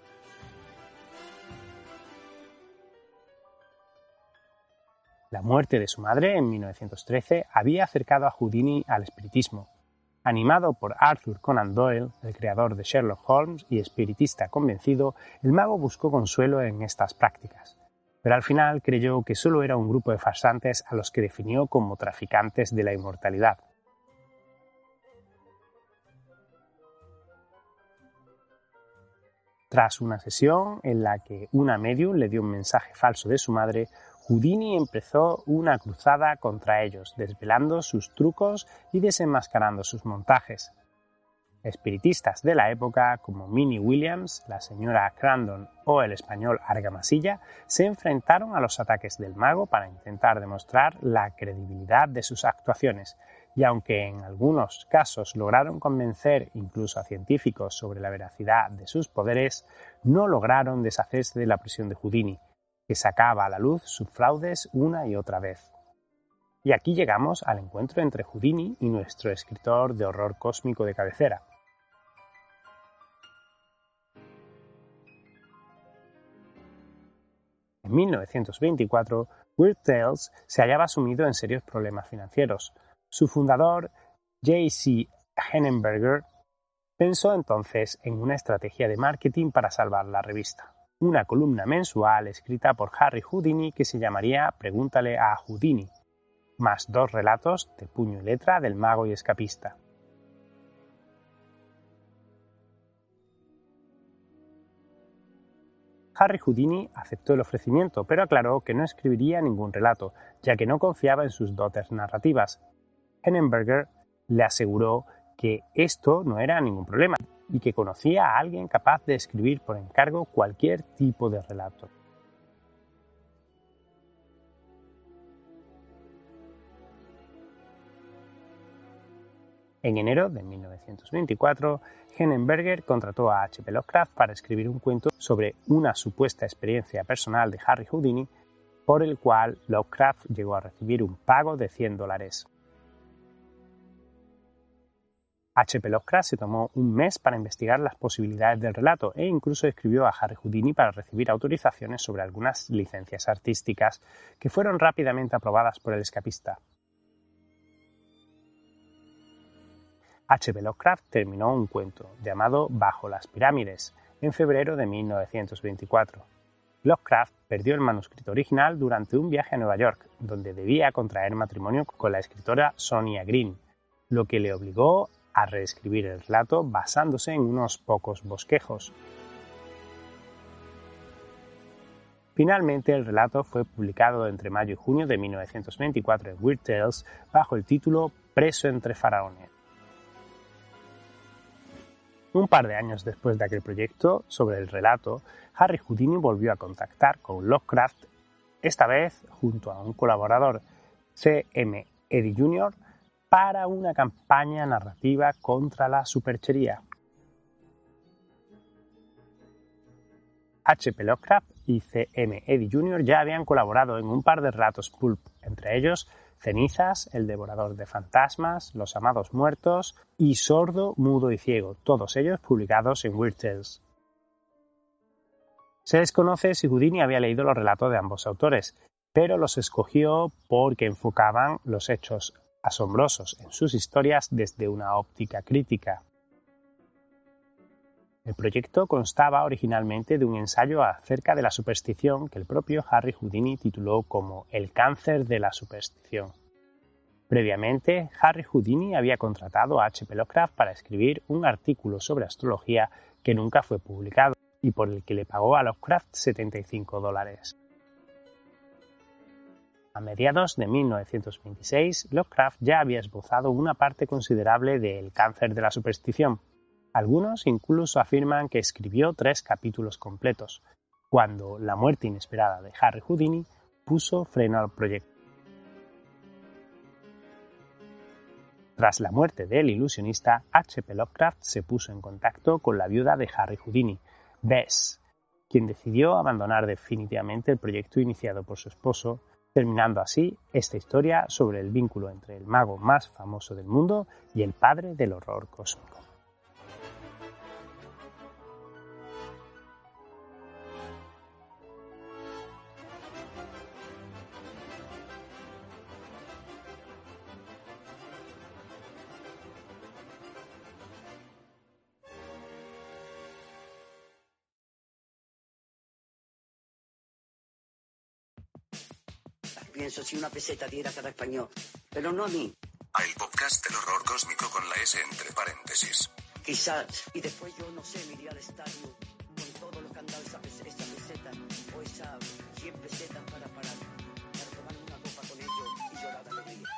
La muerte de su madre en mil novecientos trece había acercado a Houdini al espiritismo. Animado por Arthur Conan Doyle, el creador de Sherlock Holmes y espiritista convencido, el mago buscó consuelo en estas prácticas, pero al final creyó que solo era un grupo de farsantes a los que definió como traficantes de la inmortalidad. Tras una sesión en la que una medium le dio un mensaje falso de su madre, Houdini empezó una cruzada contra ellos, desvelando sus trucos y desenmascarando sus montajes. Espiritistas de la época, como Minnie Williams, la señora Crandon o el español Argamasilla, se enfrentaron a los ataques del mago para intentar demostrar la credibilidad de sus actuaciones, y aunque en algunos casos lograron convencer incluso a científicos sobre la veracidad de sus poderes, no lograron deshacerse de la presión de Houdini, que sacaba a la luz sus fraudes una y otra vez. Y aquí llegamos al encuentro entre Houdini y nuestro escritor de horror cósmico de cabecera. En mil novecientos veinticuatro, Weird Tales se hallaba sumido en serios problemas financieros. Su fundador, J C Henenberger, pensó entonces en una estrategia de marketing para salvar la revista. Una columna mensual escrita por Harry Houdini que se llamaría Pregúntale a Houdini, más dos relatos de puño y letra del mago y escapista. Harry Houdini aceptó el ofrecimiento, pero aclaró que no escribiría ningún relato, ya que no confiaba en sus dotes narrativas. Henenberger le aseguró que esto no era ningún problema y que conocía a alguien capaz de escribir por encargo cualquier tipo de relato. En enero de mil novecientos veinticuatro, Henenberger contrató a H P Lovecraft para escribir un cuento sobre una supuesta experiencia personal de Harry Houdini, por el cual Lovecraft llegó a recibir un pago de cien dólares. H P Lovecraft se tomó un mes para investigar las posibilidades del relato e incluso escribió a Harry Houdini para recibir autorizaciones sobre algunas licencias artísticas que fueron rápidamente aprobadas por el escapista. H P Lovecraft terminó un cuento llamado Bajo las pirámides en febrero de mil novecientos veinticuatro. Lovecraft perdió el manuscrito original durante un viaje a Nueva York, donde debía contraer matrimonio con la escritora Sonia Green, lo que le obligó a reescribir el relato basándose en unos pocos bosquejos. Finalmente, el relato fue publicado entre mayo y junio de mil novecientos veinticuatro en Weird Tales bajo el título Preso entre faraones. Un par de años después de aquel proyecto sobre el relato, Harry Houdini volvió a contactar con Lovecraft, esta vez junto a un colaborador, C M Eddy junior, para una campaña narrativa contra la superchería. H P Lovecraft y C M Eddy junior ya habían colaborado en un par de relatos pulp, entre ellos Cenizas, El devorador de fantasmas, Los amados muertos y Sordo, mudo y ciego, todos ellos publicados en Weird Tales. Se desconoce si Houdini había leído los relatos de ambos autores, pero los escogió porque enfocaban los hechos asombrosos en sus historias desde una óptica crítica. El proyecto constaba originalmente de un ensayo acerca de la superstición que el propio Harry Houdini tituló como El cáncer de la superstición. Previamente, Harry Houdini había contratado a H P Lovecraft para escribir un artículo sobre astrología que nunca fue publicado y por el que le pagó a Lovecraft setenta y cinco dólares. A mediados de mil novecientos veintiséis, Lovecraft ya había esbozado una parte considerable de El cáncer de la superstición. Algunos incluso afirman que escribió tres capítulos completos, cuando la muerte inesperada de Harry Houdini puso freno al proyecto. Tras la muerte del ilusionista, H P Lovecraft se puso en contacto con la viuda de Harry Houdini, Bess, quien decidió abandonar definitivamente el proyecto iniciado por su esposo, terminando así esta historia sobre el vínculo entre el mago más famoso del mundo y el padre del horror cósmico. pienso si una peseta diera cada español, pero no a mí. El podcast del horror cósmico con la S entre paréntesis. Quizás, y después yo no sé, me iría al estadio con todo lo que han dado esa, pes- esa peseta o esas cien pesetas para, para, para tomar una copa con ellos y llorar de alegría.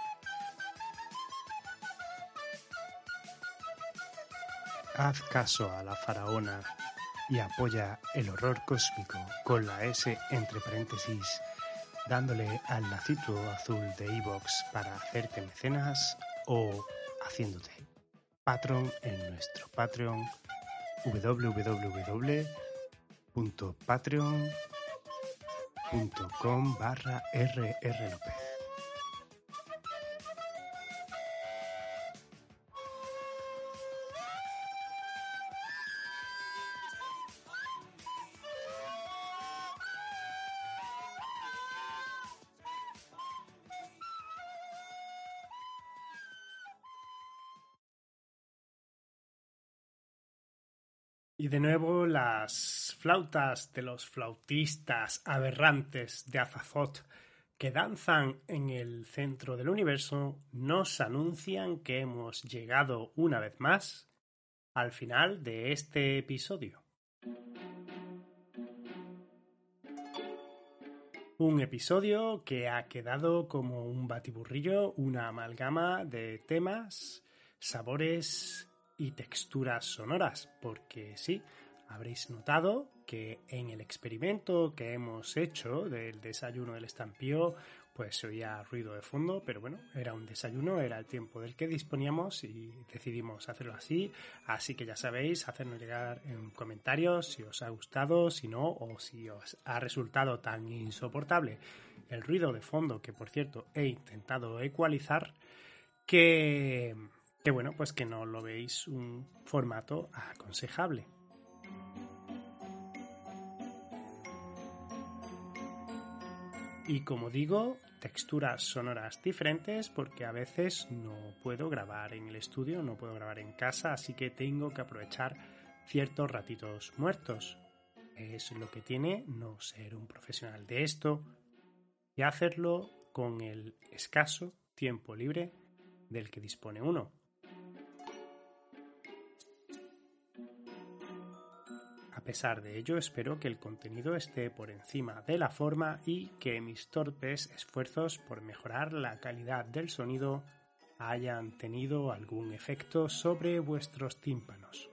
Haz caso a la faraona y apoya el horror cósmico con la S entre paréntesis, dándole al lacito azul de iVoox para hacerte mecenas o haciéndote Patreon en nuestro Patreon w w w punto patreon punto com barra r r lópez. Y de nuevo las flautas de los flautistas aberrantes de Azathoth que danzan en el centro del universo nos anuncian que hemos llegado una vez más al final de este episodio. Un episodio que ha quedado como un batiburrillo, una amalgama de temas, sabores y texturas sonoras, porque sí, habréis notado que en el experimento que hemos hecho del desayuno del estampío, pues se oía ruido de fondo, pero bueno, era un desayuno, era el tiempo del que disponíamos y decidimos hacerlo así, así que ya sabéis, hacernos llegar en comentarios si os ha gustado, si no, o si os ha resultado tan insoportable el ruido de fondo, que por cierto he intentado ecualizar, que... que bueno, pues que no lo veis un formato aconsejable. Y como digo, texturas sonoras diferentes porque a veces no puedo grabar en el estudio, no puedo grabar en casa, así que tengo que aprovechar ciertos ratitos muertos. Es lo que tiene no ser un profesional de esto y hacerlo con el escaso tiempo libre del que dispone uno. A pesar de ello, espero que el contenido esté por encima de la forma y que mis torpes esfuerzos por mejorar la calidad del sonido hayan tenido algún efecto sobre vuestros tímpanos.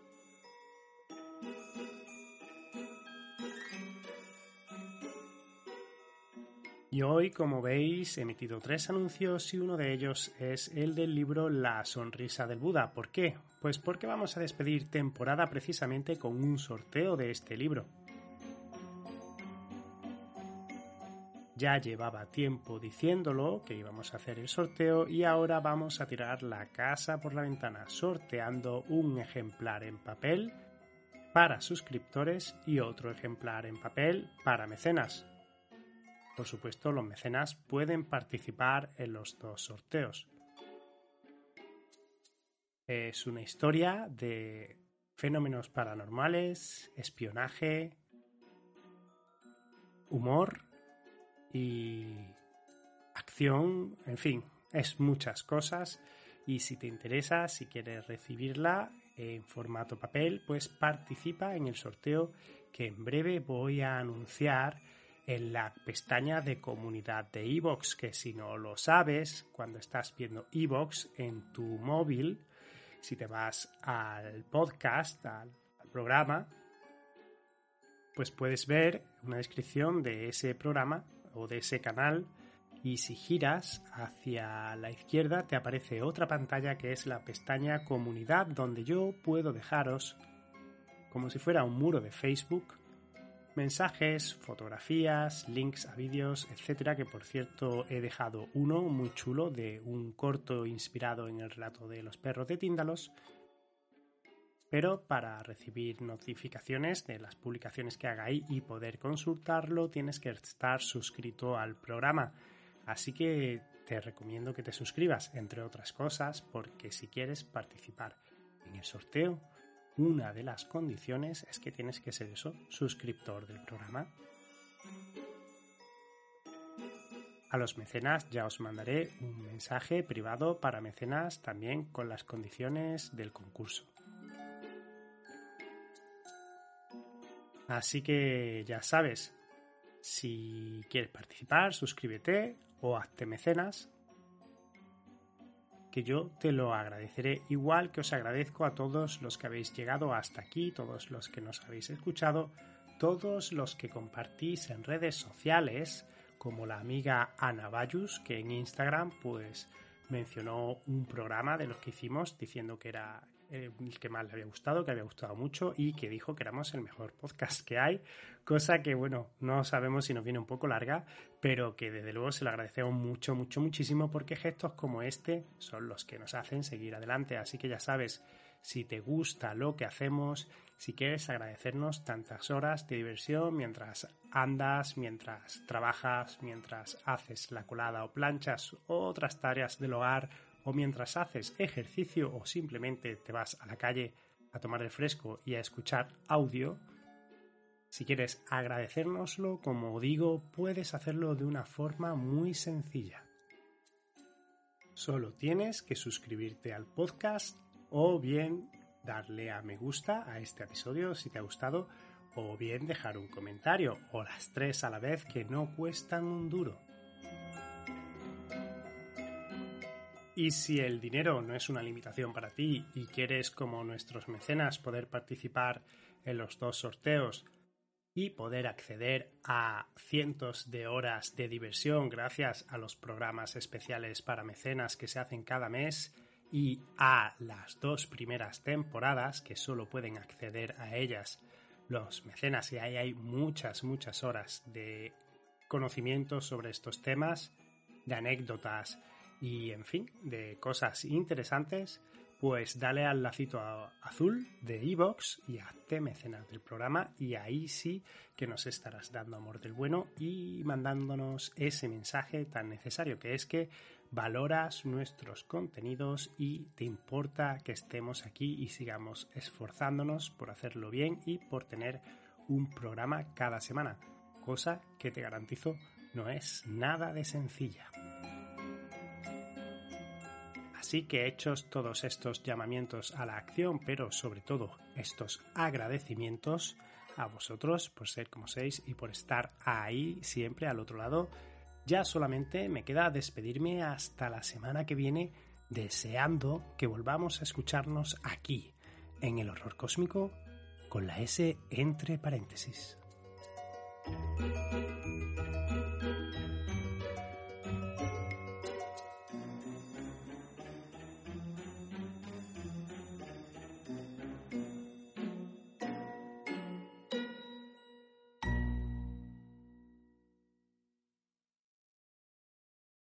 Y hoy, como veis, he emitido tres anuncios y uno de ellos es el del libro La sonrisa del Buda. ¿Por qué? Pues porque vamos a despedir temporada precisamente con un sorteo de este libro. Ya llevaba tiempo diciéndolo que íbamos a hacer el sorteo y ahora vamos a tirar la casa por la ventana sorteando un ejemplar en papel para suscriptores y otro ejemplar en papel para mecenas. Por supuesto, los mecenas pueden participar en los dos sorteos. Es una historia de fenómenos paranormales, espionaje, humor y acción, en fin, es muchas cosas. Y si te interesa, si quieres recibirla en formato papel, pues participa en el sorteo que en breve voy a anunciar en la pestaña de comunidad de iVoox, que si no lo sabes, cuando estás viendo iVoox en tu móvil, si te vas al podcast, al, al programa, pues puedes ver una descripción de ese programa o de ese canal y si giras hacia la izquierda te aparece otra pantalla que es la pestaña comunidad, donde yo puedo dejaros, como si fuera un muro de Facebook, mensajes, fotografías, links a vídeos, etcétera, que por cierto he dejado uno muy chulo de un corto inspirado en el relato de los perros de Tíndalos, pero para recibir notificaciones de las publicaciones que haga ahí y poder consultarlo tienes que estar suscrito al programa, así que te recomiendo que te suscribas, entre otras cosas, porque si quieres participar en el sorteo, una de las condiciones es que tienes que ser eso, suscriptor del programa. a los mecenas ya os mandaré un mensaje privado para mecenas también con las condiciones del concurso. Así que ya sabes, si quieres participar, suscríbete o hazte mecenas, que yo te lo agradeceré, igual que os agradezco a todos los que habéis llegado hasta aquí, todos los que nos habéis escuchado, todos los que compartís en redes sociales, como la amiga Ana Bayus, que en Instagram pues mencionó un programa de los que hicimos diciendo que era el que más le había gustado, que había gustado mucho y que dijo que éramos el mejor podcast que hay, cosa que bueno, no sabemos si nos viene un poco larga, pero que desde luego se lo agradecemos mucho, mucho, muchísimo, porque gestos como este son los que nos hacen seguir adelante. Así que ya sabes, si te gusta lo que hacemos, si quieres agradecernos tantas horas de diversión mientras andas, mientras trabajas, mientras haces la colada o planchas o otras tareas del hogar, o mientras haces ejercicio o simplemente te vas a la calle a tomar el fresco y a escuchar audio, si quieres agradecérnoslo, como digo, puedes hacerlo de una forma muy sencilla. Solo tienes que suscribirte al podcast o bien darle a me gusta a este episodio si te ha gustado, o bien dejar un comentario, o las tres a la vez, que no cuestan un duro. Y si el dinero no es una limitación para ti y quieres, como nuestros mecenas, poder participar en los dos sorteos y poder acceder a cientos de horas de diversión gracias a los programas especiales para mecenas que se hacen cada mes y a las dos primeras temporadas que solo pueden acceder a ellas los mecenas, y ahí hay muchas, muchas horas de conocimiento sobre estos temas, de anécdotas y, en fin, de cosas interesantes, pues dale al lacito azul de iVoox y hazte mecenas del programa, y ahí sí que nos estarás dando amor del bueno y mandándonos ese mensaje tan necesario, que es que valoras nuestros contenidos y te importa que estemos aquí y sigamos esforzándonos por hacerlo bien y por tener un programa cada semana, cosa que te garantizo no es nada de sencilla. Así que hechos todos estos llamamientos a la acción, pero sobre todo estos agradecimientos a vosotros por ser como sois y por estar ahí siempre al otro lado, ya solamente me queda despedirme hasta la semana que viene, deseando que volvamos a escucharnos aquí, en El Horror Cósmico, con la S entre paréntesis.